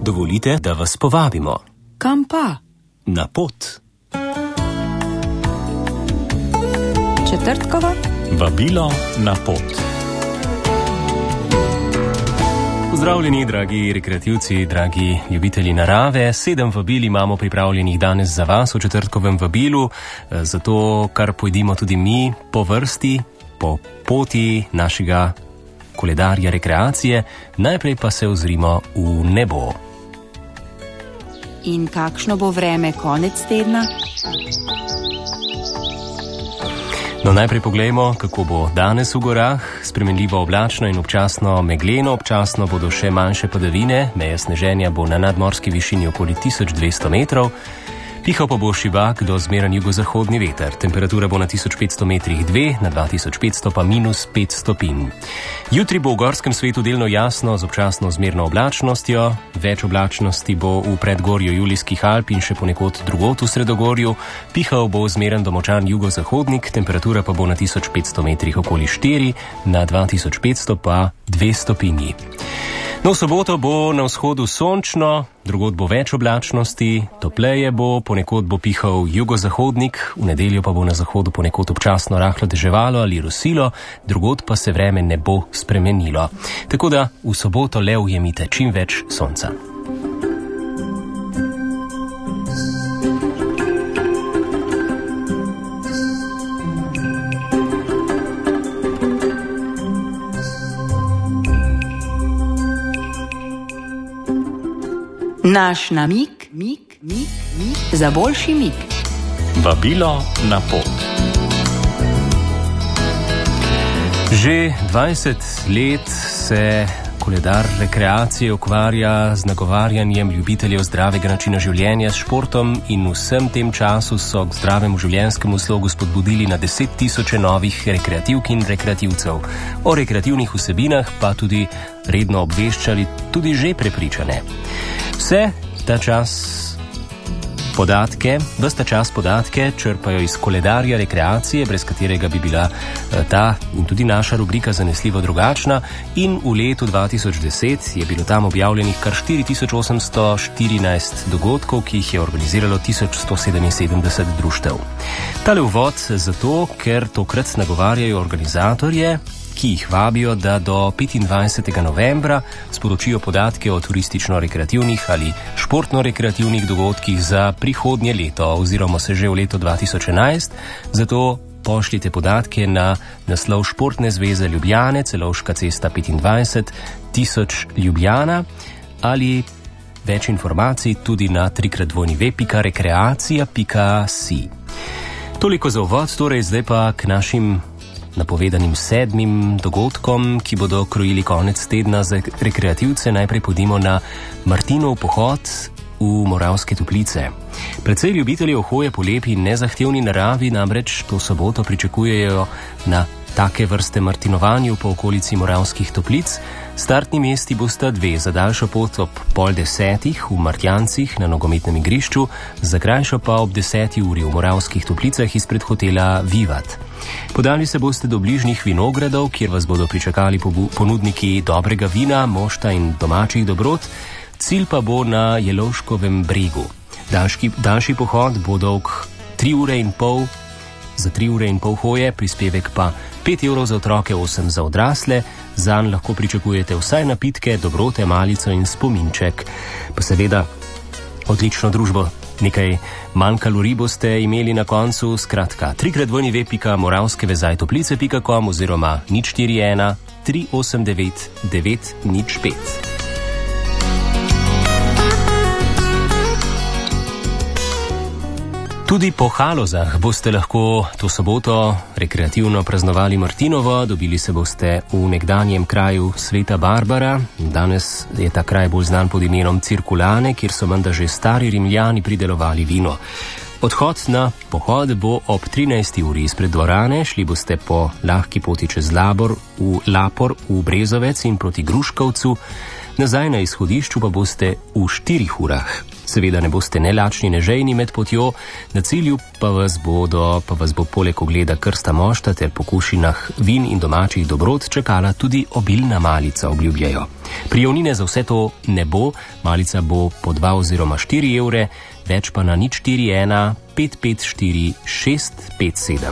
dovolite, da vas povabimo. Kam pa? Na pot. Četrtkova? Vabilo na pot. Pozdravljeni, dragi rekreativci, dragi ljubitelji narave. 7 vabil imamo pripravljenih danes za vas v četrtkovem vabilu, zato kar pojdimo tudi mi po vrsti, po poti našega koledarja rekreacije. Najprej pa se ozrimo v nebo. In kakšno bo vreme konec tedna? No, najprej poglejmo, kako bo danes v gorah. Spremenljivo oblačno in občasno megleno, občasno bodo še manjše padavine, meja sneženja bo na nadmorski višini okoli 1200 metrov. Pihal pa bo šibak do zmeren jugozahodni veter. Temperatura bo na 1500 metrih 2, na 2500 pa -5 stopinj. Jutri bo v gorskem svetu delno jasno z občasno zmerno oblačnostjo. Več oblačnosti bo v predgorju Julijskih Alp in še ponekod drugot v sredogorju. Pihal bo zmeren do močan jugozahodnik, temperatura pa bo na 1500 metrih okoli 4, na 2500 pa 2 stopinji. No, v soboto bo na vzhodu sončno, drugod bo več oblačnosti, topleje bo, ponekod bo pihal jugozahodnik, v nedeljo pa bo na zahodu ponekod občasno rahlo deževalo ali rosilo, drugod pa se vreme ne bo spremenilo. Tako da v soboto le ujemite čim več sonca. Naš namig, mik, za boljši mig. Vabilo na pot. Že 20 let se koledar rekreacije ukvarja z nagovarjanjem ljubiteljev zdravega načina življenja s športom in vsem tem času so k zdravemu življenjskemu slogu spodbudili na 10 000 novih rekreativk in rekreativcev. O rekreativnih vsebinah pa tudi redno obveščali tudi že prepričane. Vse ta čas podatke črpajo iz koledarja rekreacije, brez katerega bi bila ta in tudi naša rubrika zanesljivo drugačna, in v letu 2010 je bilo tam objavljenih kar 4814 dogodkov, ki jih je organiziralo 1177 društev. Tale uvod zato, ker tokrat nagovarjajo organizatorje, ki jih vabijo, da do 25. novembra sporočijo podatke o turistično-rekreativnih ali športno-rekreativnih dogodkih za prihodnje leto oziroma se že v leto 2011, zato pošljite podatke na naslov Športne zveze Ljubljane, Celovška cesta 25 1000 Ljubljana, ali več informacij tudi na www.rekreacija.si. Toliko za uvod, torej zdaj pa k našim napovedanim 7 dogodkom, ki bodo krojili konec tedna za rekreativce. Najprej pojdimo na Martinov pohod v Moravske Toplice. Precej ljubiteljev hoje po lepi in nezahtevni naravi namreč to soboto pričakujejo na take vrste martinovanju po okolici Moravskih Toplic. Startni mesti bosta 2, za daljšo pot ob 9:30 v Martjancih na nogometnem igrišču, za krajšo pa ob 10. uri v Moravskih Toplicah izpred hotela Vivat. Podali se boste do bližnjih vinogradov, kjer vas bodo pričakali ponudniki dobrega vina, mošta in domačih dobrot. Cilj pa bo na Jelovškovem bregu. Daljši pohod bo dolg 3 ure in pol, za 3 ure in pol hoje, prispevek pa 5 evrov za otroke, 8 za odrasle. Zanj lahko pričakujete vsaj napitke, dobrote, malico in spominček. Pa seveda odlično družbo. Nekaj manj kalorij boste imeli na koncu, skratka www.moravskevezajtoplice.com oziroma 041 389 905. Tudi po Halozah boste lahko to soboto rekreativno praznovali Martinovo, dobili se boste v nekdanjem kraju Sveta Barbara. Danes je ta kraj bolj znan pod imenom Cirkulane, kjer so menda že stari Rimljani pridelovali vino. Odhod na pohod bo ob 13. uri izpred dvorane, šli boste po lahki poti čez Lapor v Brezovec in proti Gruškovcu, nazaj na izhodišču pa boste v 4 urah. Seveda ne boste ne lačni, ne žejni med potjo, na cilju pa vas bo poleg ogleda krsta mošta ter pokušinah vin in domačih dobrot čakala tudi obilna malica, obljubljajo. Prijavnine za vse to ne bo, malica bo po 2 oziroma 4 evre, več pa na 041 554 657.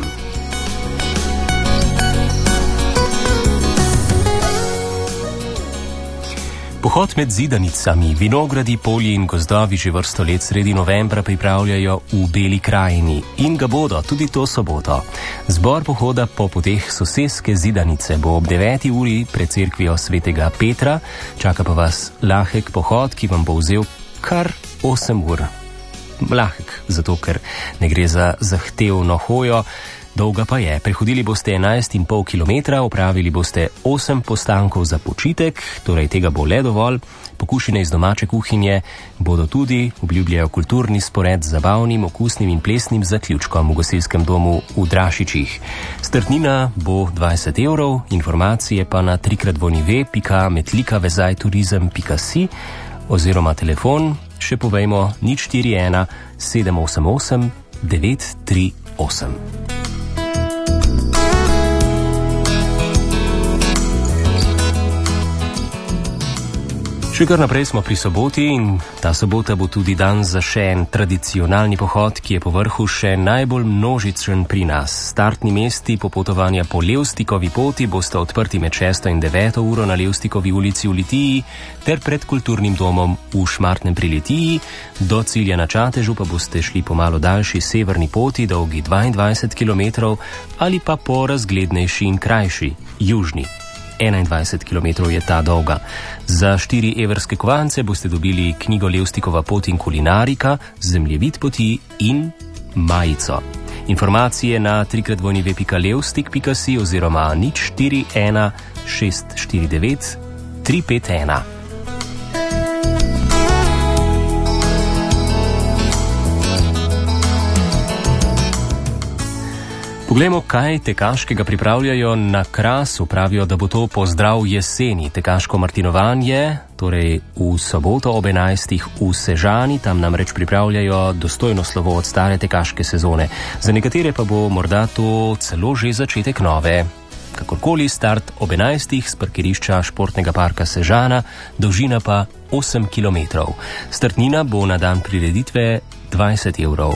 Pohod med zidanicami, vinogradi, polji in gozdovi že vrsto let sredi novembra pripravljajo v Beli krajini in ga bodo tudi to soboto. Zbor pohoda po poteh soseske zidanice bo ob 9. uri pred cerkvijo svetega Petra, čaka pa vas lahek pohod, ki vam bo vzel kar 8 ur. Lahek, zato ker ne gre za zahtevno hojo, dolga pa je. Prehodili boste 11,5 km, opravili boste 8 postankov za počitek, torej tega bo le dovolj. Pokušine iz domače kuhinje bodo tudi, obljubljajo kulturni spored z zabavnim, okusnim in plesnim zaključkom v gostilskem domu v Drašičih. Startnina bo 20 evrov, informacije pa na www.metlikavezajturizem.si oziroma telefon, še povejmo 041 788 938. Še kar naprej smo pri soboti in ta sobota bo tudi dan za še en tradicionalni pohod, ki je po vrhu še najbolj množičen pri nas. Startni mesti popotovanja po Levstikovi poti boste odprti med 6. in 9. uro na Levstikovi ulici v Litiji ter pred kulturnim domom v Šmartnem pri Litiji. Do cilja na Čatežu pa boste šli po malo daljši severni poti, dolgi 22 km ali pa po razglednejši in krajši, južni. 21 km je ta dolga. Za 4 evrske kovance boste dobili knjigo Levstikova pot in kulinarika, zemljevid poti in majico. Informacije na www.levstik.si oziroma 041 649 351. Poglejmo, kaj tekaškega pripravljajo na Krasu. Pravijo, da bo to pozdrav jeseni. Tekaško martinovanje, torej v soboto ob 11. v Sežani, tam namreč pripravljajo dostojno slovo od stare tekaške sezone. Za nekatere pa bo morda to celo že začetek nove. Kakorkoli, start ob 11. z parkirišča športnega parka Sežana, dolžina pa 8 km. Startnina bo na dan prireditve 20 evrov.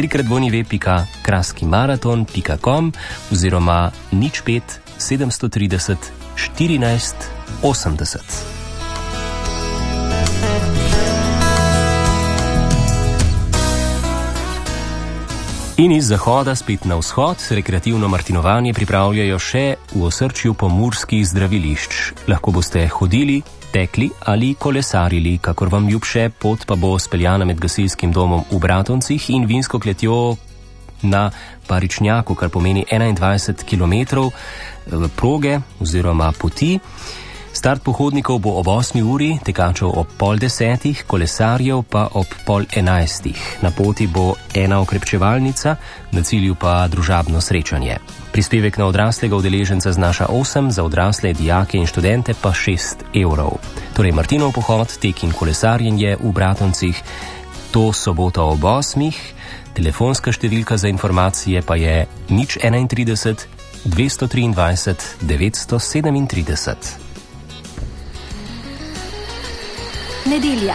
www.kraskimaraton.com oziroma 05 730 14 80. In iz zahoda spet na vzhod rekreativno martinovanje pripravljajo še v osrčju pomurskih zdravilišč. Lahko boste hodili, tekli ali kolesarili, kakor vam ljubše, pot pa bo speljana med gasilskim domom v Bratoncih in vinsko kletjo na Paričnjaku, kar pomeni 21 km proge oziroma poti. Start pohodnikov bo ob 8. uri, tekačev ob 9:30, kolesarjev pa ob 10:30. Na poti bo ena okrepčevalnica, na cilju pa družabno srečanje. Prispevek na odraslega udeleženca znaša 8, za odrasle, dijake in študente pa 6 evrov. Torej Martinov pohod, tek in kolesarjenje v Bratoncih, to soboto ob 8. Telefonska številka za informacije pa je 031 223 937. Nedelja.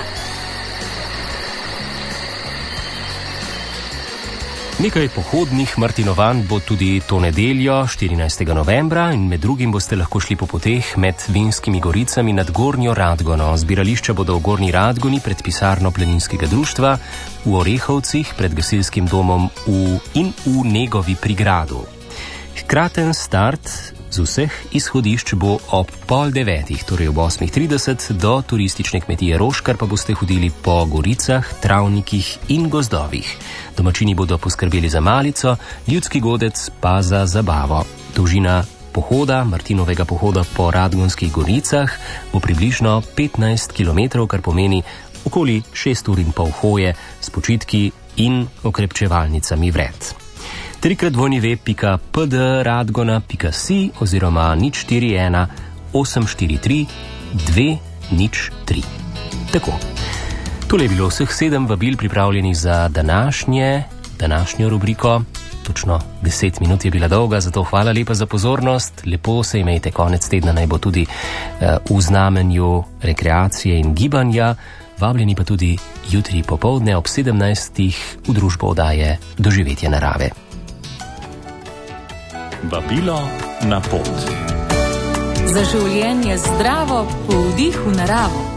Nekaj pohodnih martinovanj bo tudi to nedeljo, 14. novembra, in med drugim boste lahko šli po poteh med Vinskimi goricami nad Gornjo Radgono. Zbirališča bodo v Gornji Radgoni pred pisarno Planinskega društva, v Orehovcih pred gasilskim domom in v Negovi pri gradu. Hkraten start z vseh izhodišč bo ob 8:30, torej ob 8:30 do turistične kmetije Roškar pa boste hodili po goricah, travnikih in gozdovih. Domačini bodo poskrbeli za malico, ljudski godec pa za zabavo. Dolžina pohoda, Martinovega pohoda po Radgonskih goricah bo približno 15 km, kar pomeni okoli 6 ur in pol hoje s počitki in okrepčevalnicami vred. www.pdradgona.si oziroma 041 843 203. Tako. Tole je bilo vseh 7 vabil pripravljenih za današnjo rubriko točno 10 minut je bila dolga, zato hvala lepa za pozornost, lepo se imejte, konec tedna naj bo tudi v znamenju rekreacije in gibanja, vabljeni pa tudi jutri popoldne ob 17. v družbo oddaje Doživetje narave. Vabilo na pot. Za življenje zdravo, po vdihu naravo.